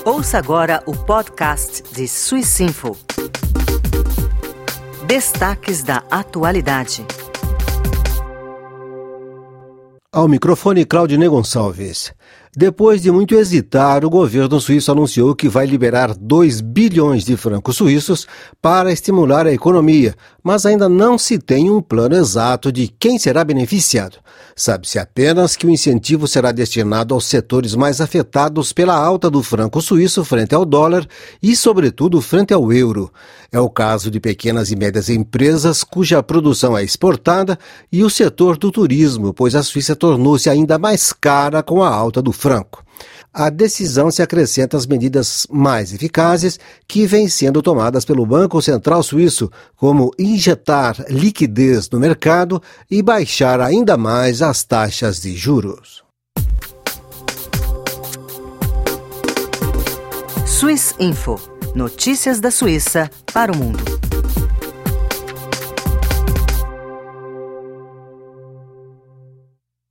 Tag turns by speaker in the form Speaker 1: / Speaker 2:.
Speaker 1: Ouça agora o podcast de Swissinfo. Destaques da atualidade.
Speaker 2: Ao microfone, Claudinei Gonçalves. Depois de muito hesitar, o governo suíço anunciou que vai liberar 2 bilhões de francos suíços para estimular a economia, mas ainda não se tem um plano exato de quem será beneficiado. Sabe-se apenas que o incentivo será destinado aos setores mais afetados pela alta do franco suíço frente ao dólar e, sobretudo, frente ao euro. É o caso de pequenas e médias empresas cuja produção é exportada e o setor do turismo, pois a Suíça tornou-se ainda mais cara com a alta do franco. A decisão se acrescenta às medidas mais eficazes que vêm sendo tomadas pelo Banco Central Suíço, como injetar liquidez no mercado e baixar ainda mais as taxas de juros.
Speaker 1: Swissinfo. Notícias da Suíça para o mundo.